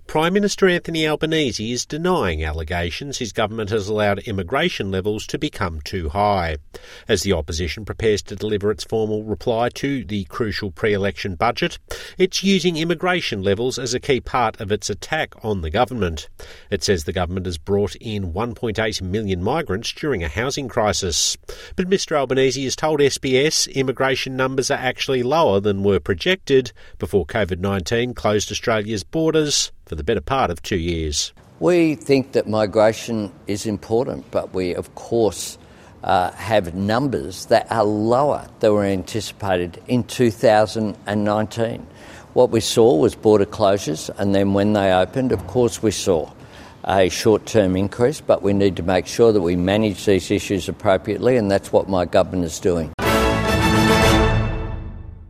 Prime Minister Anthony Albanese is denying allegations his government has allowed immigration levels to become too high. As the opposition prepares to deliver its formal reply to the crucial pre-election budget, it's using immigration levels as a key part of its attack on the government. It says the government has brought in 1.8 million migrants during a housing crisis. But Mr Albanese has told SBS immigration numbers are actually lower than were projected before COVID-19 closed Australia's borders for the better part of 2 years. We think that migration is important, but we, of course, have numbers that are lower than were anticipated in 2019. What we saw was border closures, and then when they opened, of course, we saw a short-term increase, but we need to make sure that we manage these issues appropriately, and that's what my government is doing.